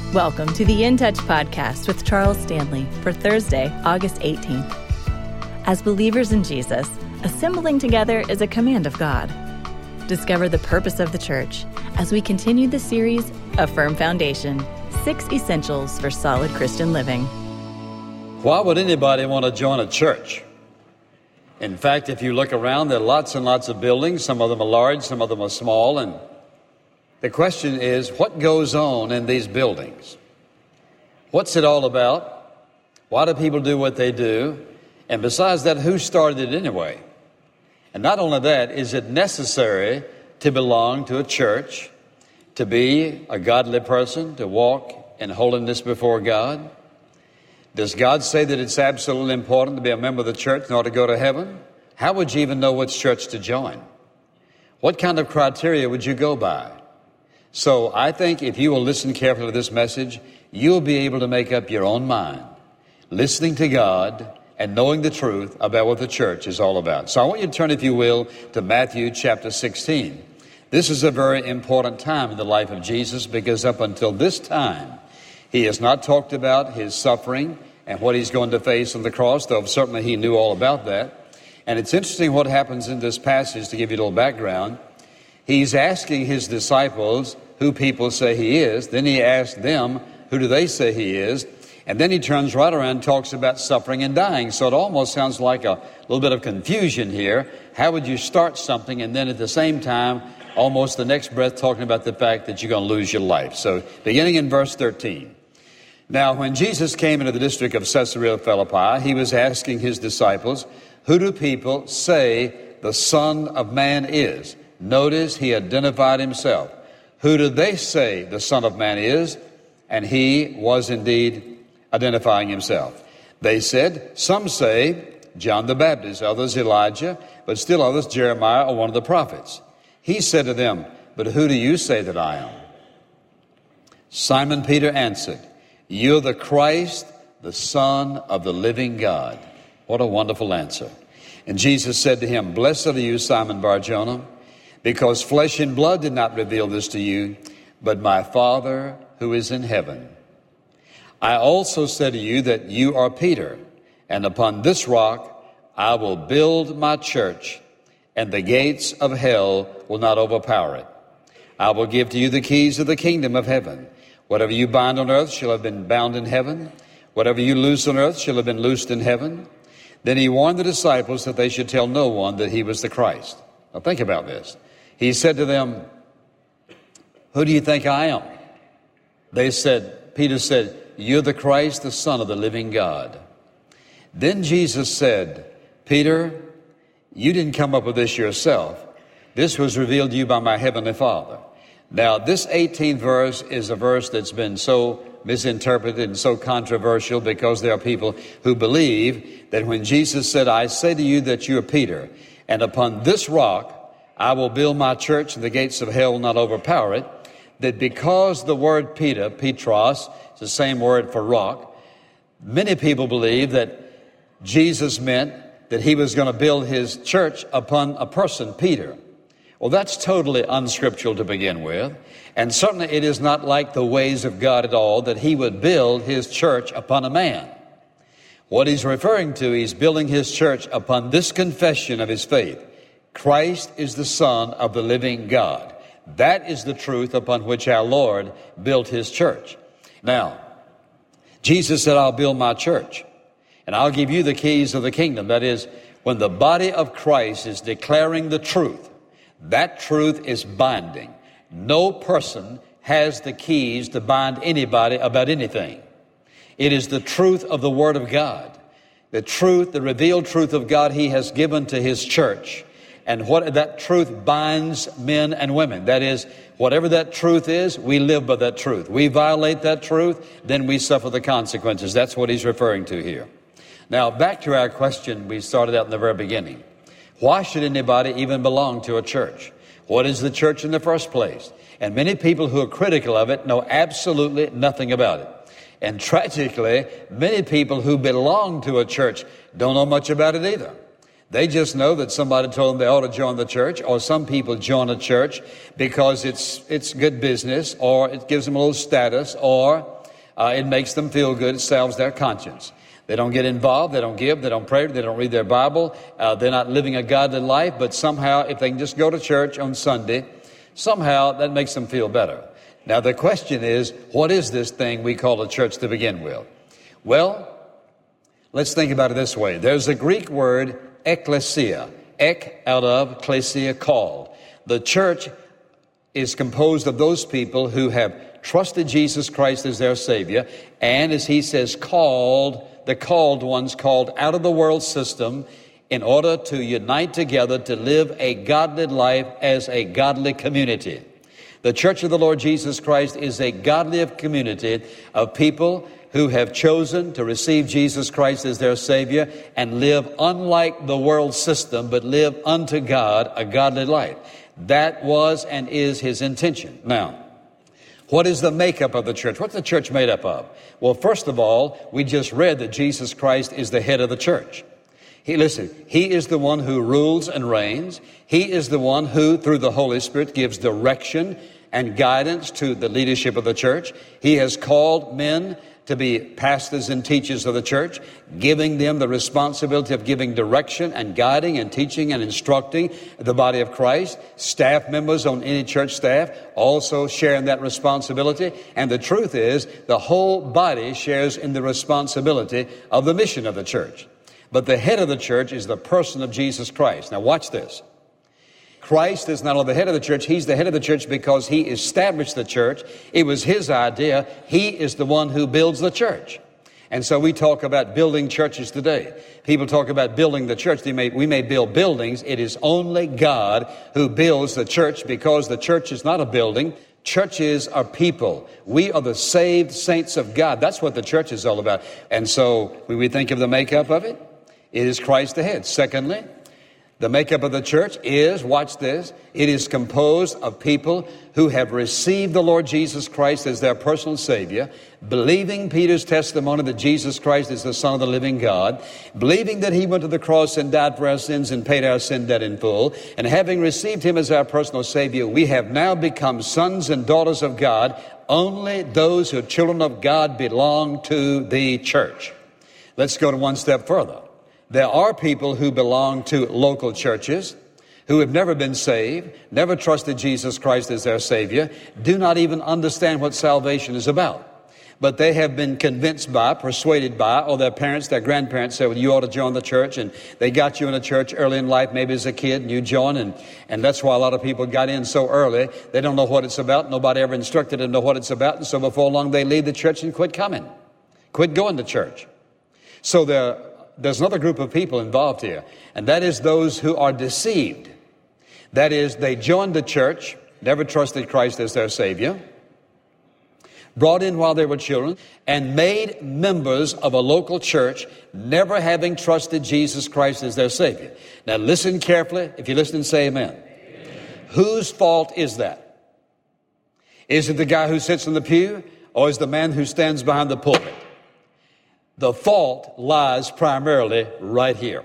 Welcome to the In Touch podcast with Charles Stanley for Thursday, August 18th. As believers in Jesus, assembling together is a command of God. Discover the purpose of the church as we continue the series, A Firm Foundation, 6 Essentials for Solid Christian Living. Why would anybody want to join a church? In fact, if you look around, there are lots and lots of buildings. Some of them are large, some of them are small, and the question is, what goes on in these buildings? What's it all about? Why do people do what they do? And besides that, who started it anyway? And not only that, is it necessary to belong to a church, to be a godly person, to walk in holiness before God? Does God say that it's absolutely important to be a member of the church in order to go to heaven? How would you even know which church to join? What kind of criteria would you go by? So I think if you will listen carefully to this message, you'll be able to make up your own mind, listening to God and knowing the truth about what the church is all about. So I want you to turn, if you will, to Matthew chapter 16. This is a very important time in the life of Jesus because up until this time, he has not talked about his suffering and what he's going to face on the cross, though certainly he knew all about that. And it's interesting what happens in this passage, to give you a little background. He's asking his disciples who people say he is. Then he asks them, who do they say he is? And then he turns right around and talks about suffering and dying. So it almost sounds like a little bit of confusion here. How would you start something and then at the same time, almost the next breath, talking about the fact that you're going to lose your life? So beginning in verse 13. Now, when Jesus came into the district of Caesarea Philippi, he was asking his disciples, who do people say the Son of Man is? Notice he identified himself. Who do they say the Son of Man is? And he was indeed identifying himself. They said, some say John the Baptist, others Elijah, but still others Jeremiah or one of the prophets. He said to them, but who do you say that I am? Simon Peter answered, you're the Christ, the Son of the living God. What a wonderful answer. And Jesus said to him, blessed are you, Simon Bar-Jonah, because flesh and blood did not reveal this to you, but my Father who is in heaven. I also said to you that you are Peter, and upon this rock I will build my church, and the gates of hell will not overpower it. I will give to you the keys of the kingdom of heaven. Whatever you bind on earth shall have been bound in heaven. Whatever you loose on earth shall have been loosed in heaven. Then he warned the disciples that they should tell no one that he was the Christ. Now think about this. He said to them, who do you think I am? Peter said, you're the Christ, the Son of the living God. Then Jesus said, Peter, you didn't come up with this yourself. This was revealed to you by my heavenly Father. Now, this 18th verse is a verse that's been so misinterpreted and so controversial because there are people who believe that when Jesus said, I say to you that you are Peter, and upon this rock I will build my church, and the gates of hell will not overpower it, that because the word Peter, Petros, is the same word for rock, many people believe that Jesus meant that he was going to build his church upon a person, Peter. Well, that's totally unscriptural to begin with, and certainly it is not like the ways of God at all that he would build his church upon a man. What he's referring to, he's building his church upon this confession of his faith. Christ is the Son of the living God. That is the truth upon which our Lord built his church. Now, Jesus said, I'll build my church, and I'll give you the keys of the kingdom. That is, when the body of Christ is declaring the truth, that truth is binding. No person has the keys to bind anybody about anything. It is the truth of the Word of God. The truth, the revealed truth of God he has given to his church. And what that truth binds men and women. That is, whatever that truth is, we live by that truth. We violate that truth, then we suffer the consequences. That's what he's referring to here. Now, back to our question we started out in the very beginning. Why should anybody even belong to a church? What is the church in the first place? And many people who are critical of it know absolutely nothing about it. And tragically, many people who belong to a church don't know much about it either. They just know that somebody told them they ought to join the church, or some people join a church because it's good business, or it gives them a little status, or It makes them feel good. It salves their conscience. They don't get involved. They don't give. They don't pray. They don't read their Bible. They're not living a godly life. But somehow, if they can just go to church on Sunday, somehow that makes them feel better. Now, the question is, what is this thing we call a church to begin with? Well, let's think about it this way. There's a Greek word, ekklesia. Ek, out of, klesia, called. The church is composed of those people who have trusted Jesus Christ as their Savior, and as he says, called, the called ones, called out of the world system in order to unite together to live a godly life as a godly community. The Church of the Lord Jesus Christ is a godly community of people who have chosen to receive Jesus Christ as their Savior and live unlike the world system, but live unto God a godly life. That was and is his intention. Now, what is the makeup of the church? What's the church made up of? Well, first of all, we just read that Jesus Christ is the head of the church. He is the one who rules and reigns. He is the one who, through the Holy Spirit, gives direction and guidance to the leadership of the church. He has called men to be pastors and teachers of the church, giving them the responsibility of giving direction and guiding and teaching and instructing the body of Christ. Staff members on any church staff also share in that responsibility. And the truth is, the whole body shares in the responsibility of the mission of the church. But the head of the church is the person of Jesus Christ. Now watch this. Christ is not only the head of the church, he's the head of the church because he established the church. It was his idea. He is the one who builds the church. And so we talk about building churches today. People talk about building the church. We may build buildings. It is only God who builds the church because the church is not a building. Churches are people. We are the saved saints of God. That's what the church is all about. And so when we think of the makeup of it, it is Christ the head. Secondly, the makeup of the church is, watch this, it is composed of people who have received the Lord Jesus Christ as their personal Savior, believing Peter's testimony that Jesus Christ is the Son of the living God, believing that he went to the cross and died for our sins and paid our sin debt in full, and having received him as our personal Savior, we have now become sons and daughters of God. Only those who are children of God belong to the church. Let's go to one step further. There are people who belong to local churches who have never been saved, never trusted Jesus Christ as their Savior, do not even understand what salvation is about. But they have been convinced by, persuaded by, or their parents, their grandparents said, well, you ought to join the church. And they got you in a church early in life, maybe as a kid, and you join. And that's why a lot of people got in so early. They don't know what it's about. Nobody ever instructed them to know what it's about. And so before long, they leave the church and quit coming. Quit going to church. So there's another group of people involved here, and that is those who are deceived. That is, they joined the church, never trusted Christ as their Savior, brought in while they were children, and made members of a local church, never having trusted Jesus Christ as their Savior. Now listen carefully. If you listen, say amen. Amen. Whose fault is that? Is it the guy who sits in the pew, or is it the man who stands behind the pulpit? The fault lies primarily right here.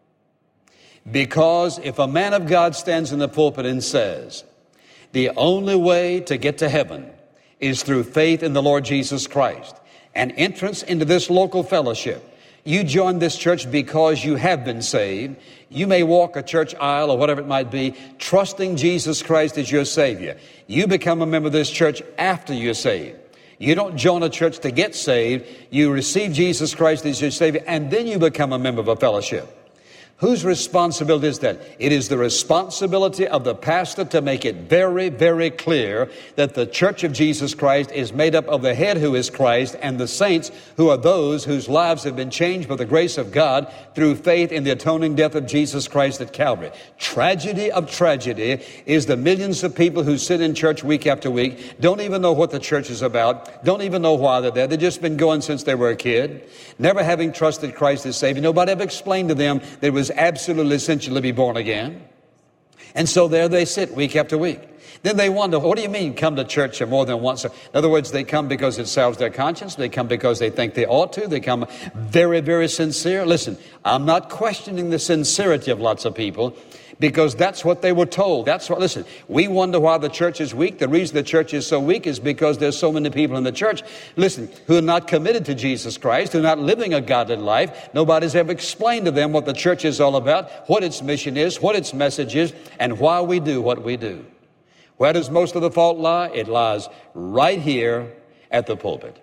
Because if a man of God stands in the pulpit and says, the only way to get to heaven is through faith in the Lord Jesus Christ, and entrance into this local fellowship, you join this church because you have been saved. You may walk a church aisle or whatever it might be, trusting Jesus Christ as your Savior. You become a member of this church after you're saved. You don't join a church to get saved. You receive Jesus Christ as your Savior, and then you become a member of a fellowship. Whose responsibility is that? It is the responsibility of the pastor to make it very, very clear that the church of Jesus Christ is made up of the head who is Christ and the saints who are those whose lives have been changed by the grace of God through faith in the atoning death of Jesus Christ at Calvary. Tragedy of tragedy is the millions of people who sit in church week after week, don't even know what the church is about, don't even know why they're there. They've just been going since they were a kid, never having trusted Christ as Savior. Nobody ever explained to them that it was absolutely essential to be born again. And so there they sit week after week. Then they wonder, what do you mean come to church more than once? In other words, they come because it salves their conscience. They come because they think they ought to. They come very, very sincere. Listen, I'm not questioning the sincerity of lots of people, because that's what they were told. That's what, listen, we wonder why the church is weak. The reason the church is so weak is because there's so many people in the church, listen, who are not committed to Jesus Christ, who are not living a godly life. Nobody's ever explained to them what the church is all about, what its mission is, what its message is, and why we do what we do. Where does most of the fault lie? It lies right here at the pulpit.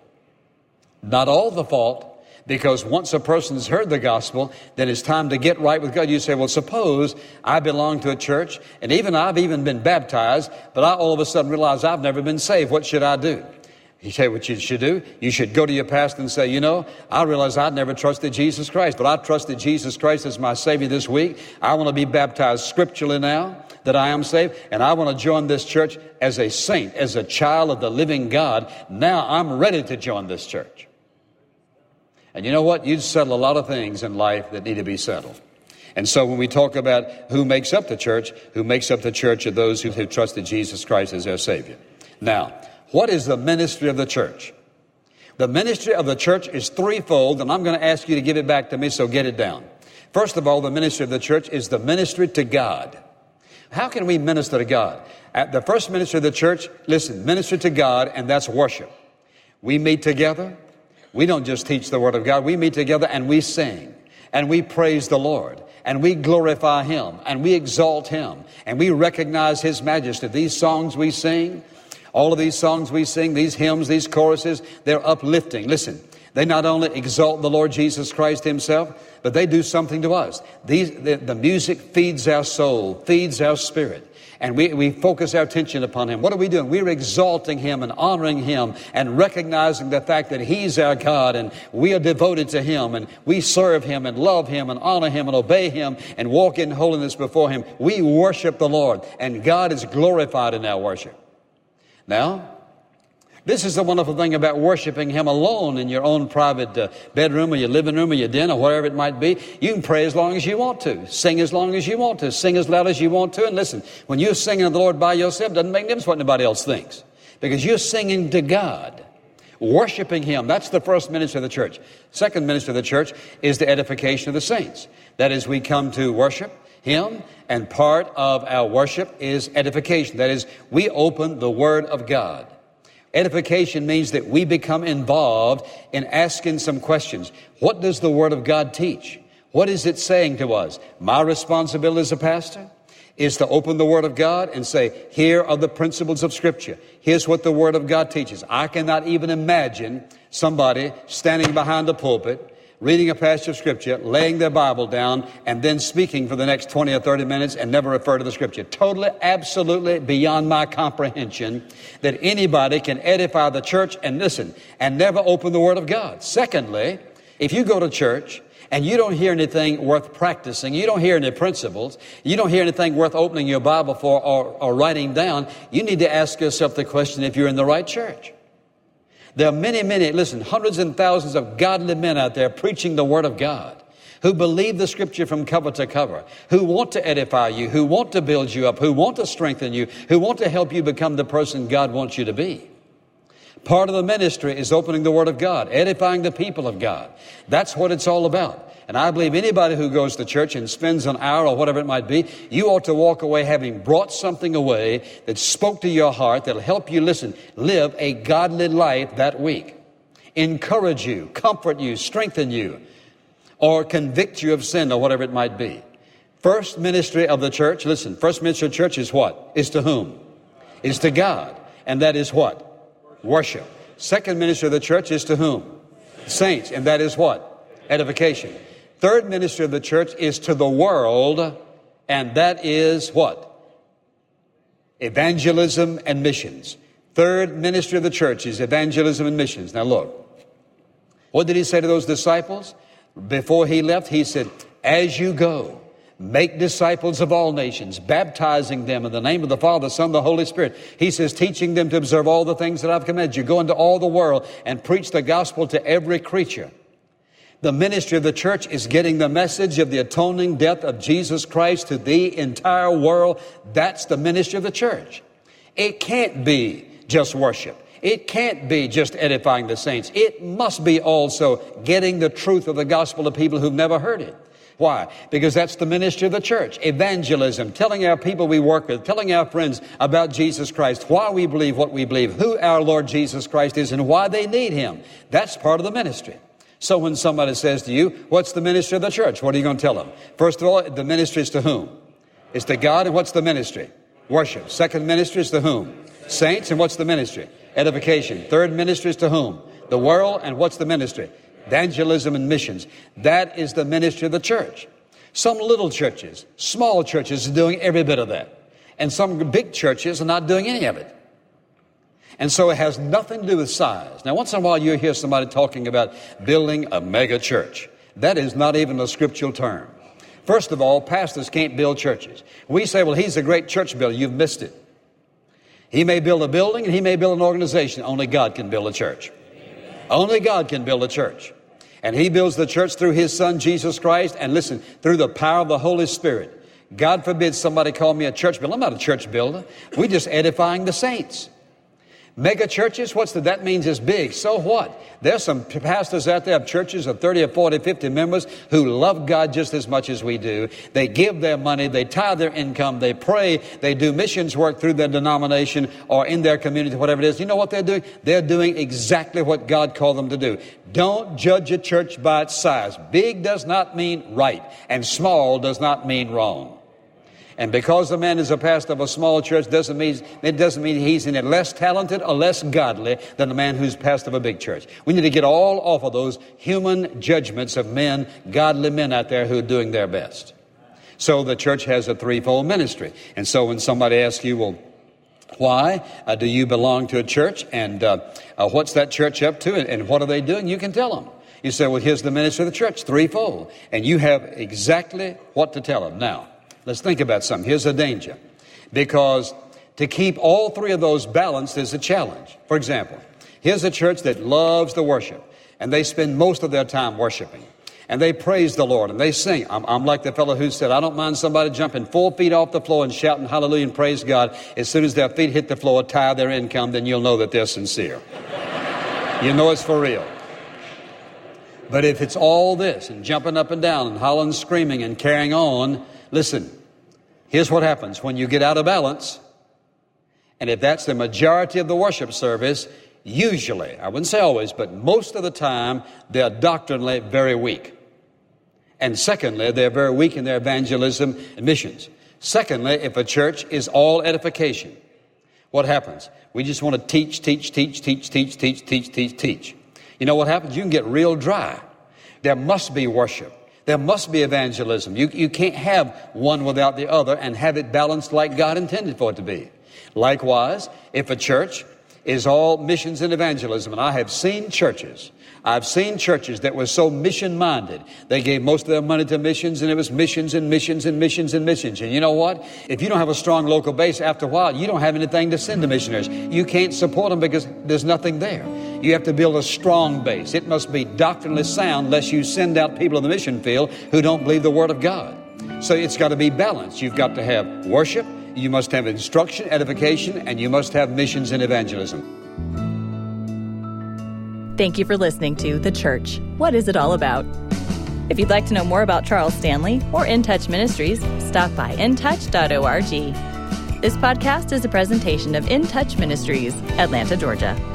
Not all the fault, because once a person's heard the gospel, then it's time to get right with God. You say, well, suppose I belong to a church, and I've even been baptized, but I all of a sudden realize I've never been saved. What should I do? You say what you should do? You should go to your pastor and say, I realize I'd never trusted Jesus Christ, but I trusted Jesus Christ as my Savior this week. I want to be baptized scripturally now that I am saved, and I want to join this church as a saint, as a child of the living God. Now I'm ready to join this church. And you know what? You'd settle a lot of things in life that need to be settled. And so when we talk about who makes up the church are those who have trusted Jesus Christ as their Savior. Now, what is the ministry of the church? The ministry of the church is threefold, and I'm going to ask you to give it back to me, so get it down. First of all, the ministry of the church is the ministry to God. How can we minister to God? At the first ministry of the church, listen, minister to God, and that's worship. We meet together. We don't just teach the Word of God. We meet together and we sing, and we praise the Lord, and we glorify Him, and we exalt Him, and we recognize His majesty. These songs we sing, all of these songs we sing, these hymns, these choruses, they're uplifting. Listen, they not only exalt the Lord Jesus Christ Himself, but they do something to us. The music feeds our soul, feeds our spirit. And we focus our attention upon Him. What are we doing? We're exalting Him and honoring Him and recognizing the fact that He's our God, and we are devoted to Him, and we serve Him and love Him and honor Him and obey Him and walk in holiness before Him. We worship the Lord, and God is glorified in our worship. Now, this is the wonderful thing about worshiping Him alone in your own private bedroom or your living room or your den or whatever it might be. You can pray as long as you want to, sing as long as you want to, sing as loud as you want to. And listen, when you're singing to the Lord by yourself, it doesn't make no difference what anybody else thinks, because you're singing to God, worshiping Him. That's the first ministry of the church. Second ministry of the church is the edification of the saints. That is, we come to worship Him, and part of our worship is edification. That is, we open the Word of God. Edification means that we become involved in asking some questions. What does the Word of God teach? What is it saying to us? My responsibility as a pastor is to open the Word of God and say, here are the principles of Scripture. Here's what the Word of God teaches. I cannot even imagine somebody standing behind the pulpit, reading a passage of Scripture, laying their Bible down, and then speaking for the next 20 or 30 minutes and never refer to the Scripture. Totally, absolutely beyond my comprehension that anybody can edify the church and listen and never open the Word of God. Secondly, if you go to church and you don't hear anything worth practicing, you don't hear any principles, you don't hear anything worth opening your Bible for or writing down, you need to ask yourself the question if you're in the right church. There are many, listen, hundreds and thousands of godly men out there preaching the Word of God, who believe the Scripture from cover to cover, who want to edify you, who want to build you up, who want to strengthen you, who want to help you become the person God wants you to be. Part of the ministry is opening the Word of God, edifying the people of God. That's what it's all about. And I believe anybody who goes to church and spends an hour or whatever it might be, you ought to walk away having brought something away that spoke to your heart, that'll help you, listen, live a godly life that week. Encourage you, comfort you, strengthen you, or convict you of sin or whatever it might be. First ministry of the church, listen, first ministry of the church is what? Is to whom? Is to God. And that is what? Worship. Second ministry of the church is to whom? Saints. And that is what? Edification. Third ministry of the church is to the world, and that is what? Evangelism and missions. Third ministry of the church is evangelism and missions. Now look, what did He say to those disciples? Before He left, He said, as you go, make disciples of all nations, baptizing them in the name of the Father, the Son, and the Holy Spirit. He says, teaching them to observe all the things that I've commanded you. Go into all the world and preach the gospel to every creature. The ministry of the church is getting the message of the atoning death of Jesus Christ to the entire world. That's the ministry of the church. It can't be just worship. It can't be just edifying the saints. It must be also getting the truth of the gospel to people who've never heard it. Why? Because that's the ministry of the church. Evangelism, telling our people we work with, telling our friends about Jesus Christ, why we believe what we believe, who our Lord Jesus Christ is, and why they need Him. That's part of the ministry. So when somebody says to you, what's the ministry of the church? What are you going to tell them? First of all, the ministry is to whom? It's to God, and what's the ministry? Worship. Second ministry is to whom? Saints, and what's the ministry? Edification. Third ministry is to whom? The world, and what's the ministry? Evangelism and missions. That is the ministry of the church. Some little churches, small churches, are doing every bit of that. And some big churches are not doing any of it. And so it has nothing to do with size. Now, once in a while you hear somebody talking about building a mega church. That is not even a scriptural term. First of all, pastors can't build churches. We say, well, he's a great church builder. You've missed it. He may build a building and he may build an organization. Only God can build a church. Only God can build a church. And He builds the church through His Son, Jesus Christ. And listen, through the power of the Holy Spirit. God forbid somebody call me a church builder. I'm not a church builder. We're just edifying the saints. Mega churches, that means it's big. So what? There's some pastors out there of churches of 30 or 40, 50 members who love God just as much as we do. They give their money, they tithe their income, they pray, they do missions work through their denomination or in their community, whatever it is. You know what they're doing? They're doing exactly what God called them to do. Don't judge a church by its size. Big does not mean right, and small does not mean wrong. And because a man is a pastor of a small church doesn't mean he's any less talented or less godly than the man who's pastor of a big church. We need to get all off of those human judgments of men, godly men out there who are doing their best. So the church has a threefold ministry. And so when somebody asks you, well, why do you belong to a church? And what's that church up to? And what are they doing? You can tell them. You say, well, here's the ministry of the church, threefold. And you have exactly what to tell them. Now, let's think about something. Here's a danger. Because to keep all three of those balanced is a challenge. For example, here's a church that loves the worship. And they spend most of their time worshiping. And they praise the Lord and they sing. I'm like the fellow who said, I don't mind somebody jumping 4 feet off the floor and shouting hallelujah and praise God. As soon as their feet hit the floor, tithe their income, then you'll know that they're sincere. You know it's for real. But if it's all this and jumping up and down and hollering, screaming and carrying on, listen, here's what happens when you get out of balance. And if that's the majority of the worship service, usually, I wouldn't say always, but most of the time, they're doctrinally very weak. And secondly, they're very weak in their evangelism and missions. Secondly, if a church is all edification, what happens? We just want to teach. You know what happens? You can get real dry. There must be worship. There must be evangelism. You can't have one without the other and have it balanced like God intended for it to be. Likewise, if a church is all missions and evangelism, and I've seen churches that were so mission-minded. They gave most of their money to missions, and it was missions and missions and missions and missions. And you know what? If you don't have a strong local base, after a while, you don't have anything to send to missionaries. You can't support them because there's nothing there. You have to build a strong base. It must be doctrinally sound, lest you send out people in the mission field who don't believe the Word of God. So it's got to be balanced. You've got to have worship, you must have instruction, edification, and you must have missions and evangelism. Thank you for listening to The Church. What is it all about? If you'd like to know more about Charles Stanley or In Touch Ministries, stop by intouch.org. This podcast is a presentation of In Touch Ministries, Atlanta, Georgia.